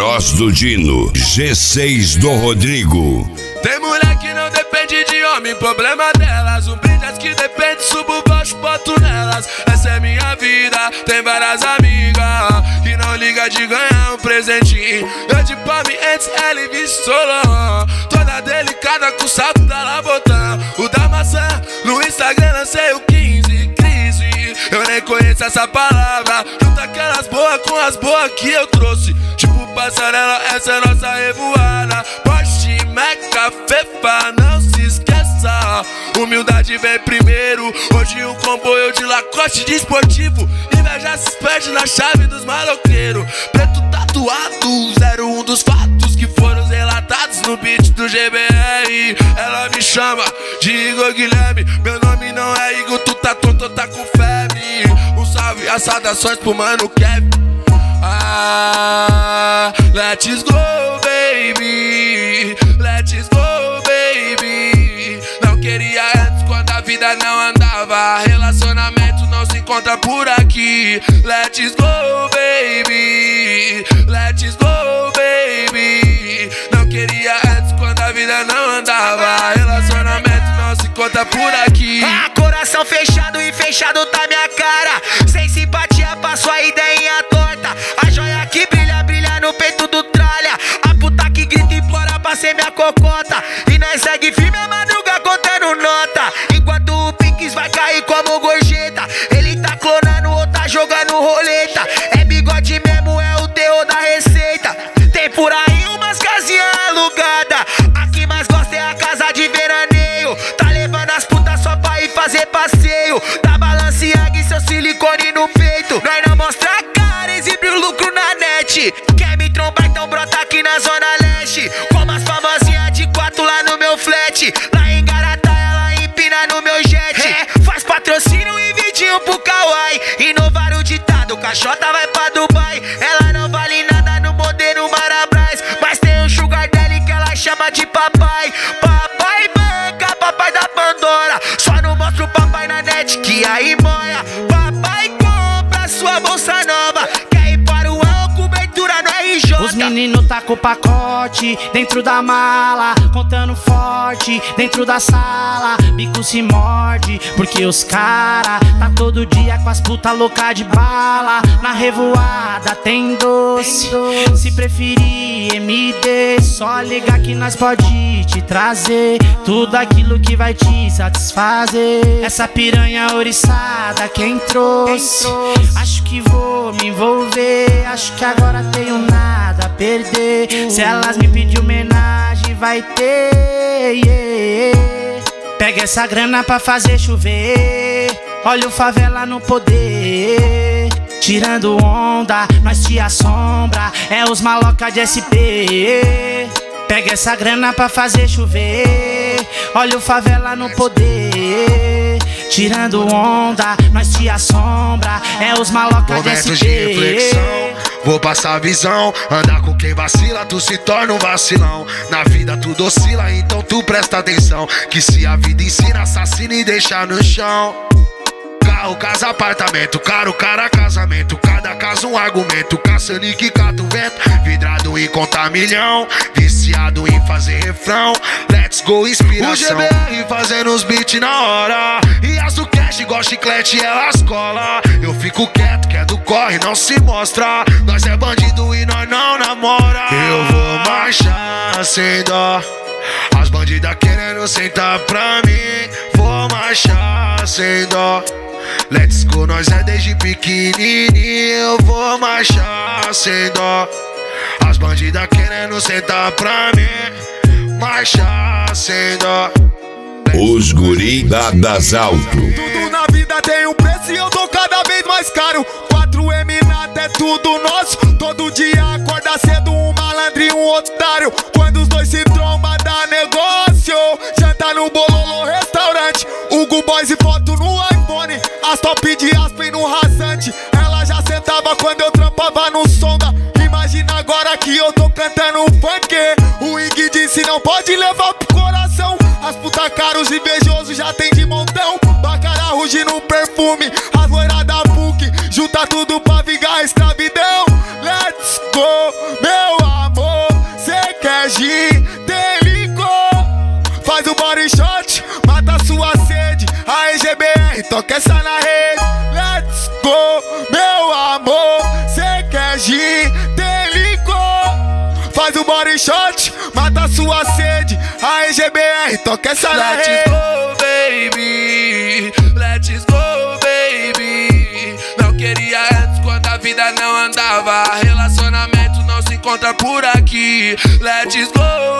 Bros do Dino, G6 do Rodrigo. Tem mulher que não depende de homem, problema delas. Brilhas que depende, subo baixo, boto nelas. Essa é minha vida, tem várias amigas que não liga de ganhar um presentinho. Eu de palme antes, ela e vice Solon. Toda delicada com o salto da Labotã. O da maçã, no Instagram lancei o 15, crise. Eu nem conheço essa palavra. Junta aquelas boas com as boas que eu trouxe. Tipo passarela, essa é nossa revoada. Porsche, Meca, Fefa, não se esqueça. Humildade vem primeiro. Hoje um comboio de Lacoste de esportivo. Inveja se perde na chave dos maloqueiros. Preto tatuado, 01 dos fatos que foram relatados no beat do GBR. Ela me chama de Igor Guilherme. Meu nome não é Igor, tu tá tonto, tá com febre. Um salve e as saudações pro mano Kevin. Ah, let's go, baby. Let's go, baby. Não queria antes quando a vida não andava. Relacionamento não se encontra por aqui. Let's go, baby. Let's go, baby. Não queria antes quando a vida não andava. Relacionamento não se encontra por aqui. Coração fechado e fechado tá minha cara. Sem simpatia, passo a ideinha torta. A joia que brilha, brilha no peito do tralha. A puta que grita e implora pra ser minha cocota. E nós segue firme a madruga contando nota. Enquanto o Pinks vai cair como gorjeta. Ele tá clonando ou tá jogando roleta. É bigode mesmo, é o terror da receita. Tem por aí umas casinhas alugadas. A que mais gosta é a casa de veraneio. Tá levando as putas só pra ir fazer passeio. Da Balenciaga e seu silicone no peito. Nós não mostra a cara, exibe o lucro na net. Quer me trombar, então brota aqui na zona leste. Como as famosinhas de 4 lá no meu flat. Lá em Garatá ela empina no meu jet. Faz patrocínio e vidinho pro Kawaii. Inovar o ditado, caixota vai pra Dubai. Ela não vale nada no modelo Marabras. Mas tem um sugar daddy que ela chama de papai. Papai banca, papai da Pandora. Só não mostra o papai na net que aí moia. Papai compra sua bolsa nova. Quer ir para o El, cobertura no RJ. Os meninos tá com o pacote dentro da mala, contando forte dentro da sala. Bico se morde, porque os cara tá todo dia com as puta louca de bala. Na revoada tem doce, se preferir MD, só ligar que nós pode te trazer tudo aquilo que vai te satisfazer. Essa piranha oriçada quem trouxe, acho que vou me envolver. Acho que agora tenho nada a perder. Se elas me pedir homenagem vai ter, Pega essa grana pra fazer chover. Olha o favela no poder. Tirando onda, nós te assombra. É os maloca de SP. Pega essa grana pra fazer chover. Olha o favela no poder. Tirando onda, nós te assombra. É os maloca de SP. Momentos de reflexão, vou passar a visão. Andar com quem vacila, tu se torna um vacilão. Na vida tudo oscila, então tu presta atenção. Que se a vida ensina, assassina e deixa no chão. Carro, casa, apartamento, caro, cara, casamento. Cada caso um argumento, caçando e que cata o vento. Vidrado em contar milhão, viciado em fazer refrão. Let's go, inspiração. O GBR fazendo os beats na hora. E as do cash igual chiclete, elas cola. Eu fico quieto, que é do corre, não se mostra. Nós é bandido e nós não namora. Eu vou marchar sem dó. As bandidas querendo sentar pra mim. Vou marchar sem dó. Let's go, nós é desde pequenininho. Eu vou marchar sem dó. As bandidas querendo sentar pra mim. Marchar sem dó. Os guri das alto. Tudo na vida tem um preço e eu tô cada vez mais caro. 4M nada é tudo nosso. Todo dia acorda cedo um malandro e um otário. Quando os dois se trombam dá negócio. Janta no Bololô restaurante. Hugo Boys e foto no iPhone. As top de Aspen no rasante. Ela já sentava quando eu trampava no sonda. Imagina agora que eu tô cantando funk. O Ig disse não pode levar pro coração. As puta caros invejosos já tem de montão. Bacara ruge no perfume. As loiras da PUC junta tudo pra vingar a escravidão. Let's go, meu amor. gin, tem licor. Faz o body shot, mata sua sede. A EGBR, toca essa na rede. Let's go, meu amor. Cê quer gin, tem licor. Faz o body shot, mata sua sede. A EGBR, toca essa na rede. Let's go, baby. Let's go, baby. Não queria antes quando a vida não andava. Relacionamento não se encontra por aqui. Let's go,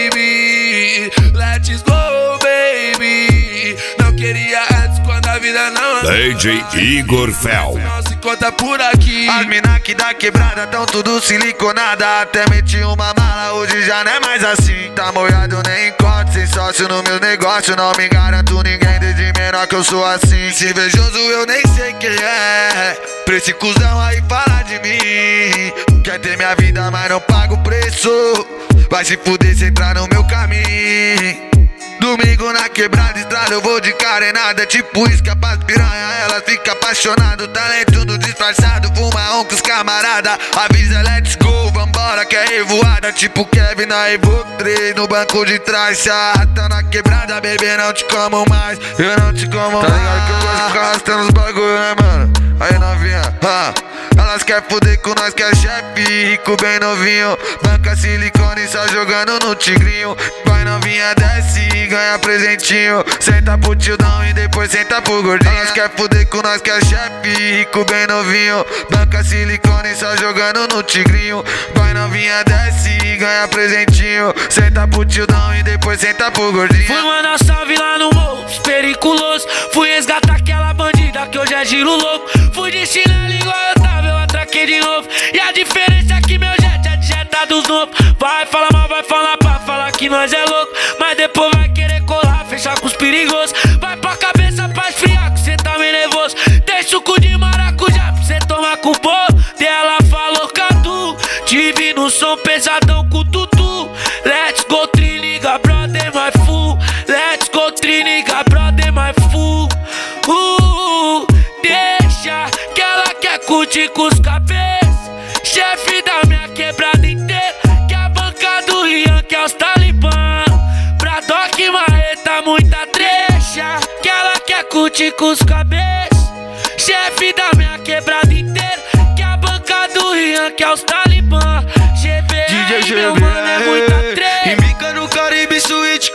baby. Let's go, baby. Não queria antes quando a vida não andava. DJ Igor Fel. Não se encontra por aqui. As mina que da quebrada tão tudo siliconada. Até meti uma mala, hoje já não é mais assim. Tá molhado, nem encontro, sem sócio no meu negócio. Não me garanto ninguém, desde menor que eu sou assim. Se invejoso eu nem sei quem é. Pra esse cuzão aí falar de mim. Quer ter minha vida, mas não paga o preço. Vai se fuder se entrar no meu caminho. Domingo na quebrada, estrada, eu vou de carenada. Tipo isca pras piranha, ela fica apaixonada. Talento do disfarçado, fuma com os camarada. Avisa, let's go, vambora que é revoada. Tipo Kevin na Evo 3, no banco de trás. Se arrasta na quebrada, bebê, não te como mais. Eu não te como mais. Tá ligado que eu gosto de ficar arrastando os bagulho, né, mano? Aí novinha, elas quer fuder com nós que é chefe, rico bem novinho. Banca silicone só jogando no tigrinho. Vai novinha, desce e ganha presentinho. Senta pro tildão e depois senta pro gordinho. Elas quer fuder com nós que é chefe, rico bem novinho. Banca silicone só jogando no tigrinho. Vai novinha, desce e ganha presentinho. Senta pro tildão e depois senta pro gordinho. Fui mandar salve lá no morro, periculoso. Fui resgatar aquela bandida que hoje é giro louco. Fui de chinelo igual eu tava, eu atraquei de novo. E a diferença é que meu jet é de jeta dos novos. Vai falar mal, vai falar pra falar que nós é louco. Mas depois vai querer colar, fechar com os perigosos. Vai pra cabeça pra esfriar, que cê tá meio nervoso. Tem suco de maracujá pra cê tomar com o bolo. Ela falou Cadu, tive no som pesadão com o tutu. Let's go, triniga, brother, my fool. Let's go, triniga, brother, my fool. Deixa que ela quer curtir com os cabeças. Chefe da minha quebrada inteira. Que a banca do Rian, que é os talibã. Bradock, marreta, muita trecha. Que ela quer curtir com os cabeças. Chefe da minha quebrada inteira. Que a banca do Rian, que é os talibã. GBR, meu mano, é muita trecha. Embica no Caribe Suite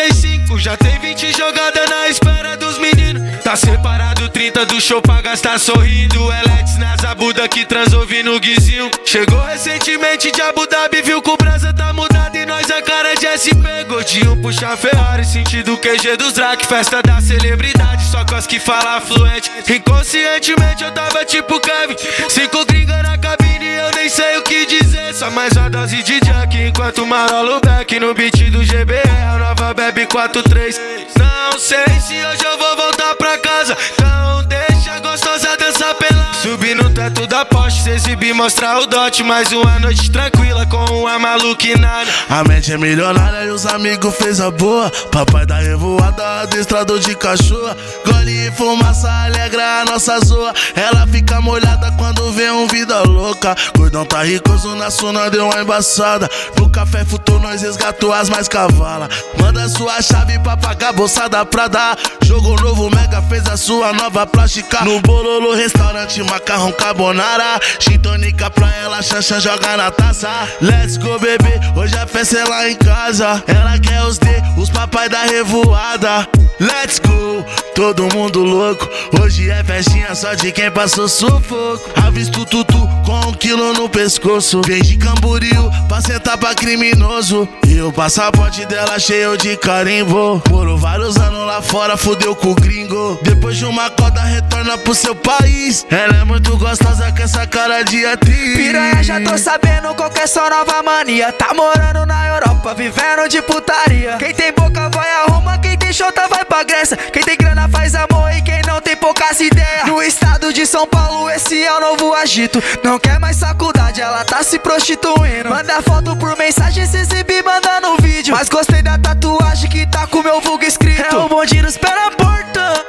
45. Já tem 20 jogadas na espera dos meninos. Tá separado 30 do show pra gastar sorrindo. Elex na Zabuda que transou vindo no guizinho. Chegou recentemente de Abu Dhabi, viu que o brasa tá mudado e nós a cara de SP. Gordinho puxa Ferrari, sentido QG dos Drac. Festa da celebridade, só com as que fala fluente. Inconscientemente eu tava tipo Kevin. 5 gringa na cabine, eu nem sei o que dizer. Só mais uma dose de junk enquanto marolo back no beat do GBR. A nova bebe 4-3. Não sei se hoje eu vou voltar pra casa. Então deixa a gostosa dançar pelada. Subir no teto da Porsche, se exibir, mostrar o dote. Mais uma noite tranquila com uma maluquinada. A mente é milionária e os amigos fez a boa. Papai da revoada, adestrador de cachorro. Gole e fumaça alegra a nossa zoa. Ela fica molhada quando vê um vida louca. Gordão tá ricoso na suna, deu uma embaçada. No café futou, nós resgatou as mais cavalas. Manda sua chave pra pagar a bolsa da Prada. Jogo novo, Mega fez a sua nova plástica. No Bololo, restaurante, macarrão carbonara. Chintônica pra ela, Xanxan joga na taça. Let's go, bebê, hoje a festa é lá em casa. Ela quer os D, os papai da revoada. Let's go, todo mundo louco. Hoje é festinha só de quem passou sufoco. Avisto tutu com 1 quilo no pescoço. Vem de Camboriú pra sentar pra criminoso. E o passaporte dela cheio de carimbo. Morou vários anos lá fora, fudeu com o gringo. Depois de uma coda retorna pro seu país. Ela é muito gostosa com essa cara de atriz. Piranha, já tô sabendo qual que é sua nova mania. Tá morando na Europa, vivendo de putaria. Quem tem boca vai a Roma, quem tem chota vai pra Grécia. Quem tem grana faz amor e quem não tem poucas ideias. No estado de São Paulo esse é o novo agito. Não quer mais faculdade, ela tá se prostituindo. Manda foto por mensagem, se exibir, manda no vídeo. Mas gostei da tatuagem que tá com meu vulgo escrito. É o bonde nos pé na porta.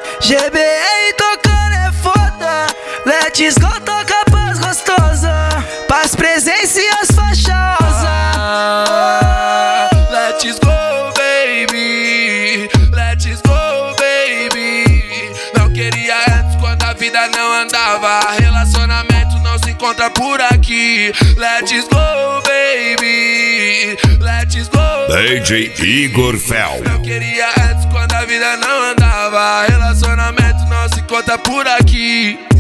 GBR tocando é foda. Let's go, toca paz gostosa. Paz, presença e as fachosas. vida não andava, relacionamento não se encontra por aqui. Let's go, baby, let's go. DJ Igor Fel. Eu queria antes quando a vida não andava, relacionamento não se encontra por aqui.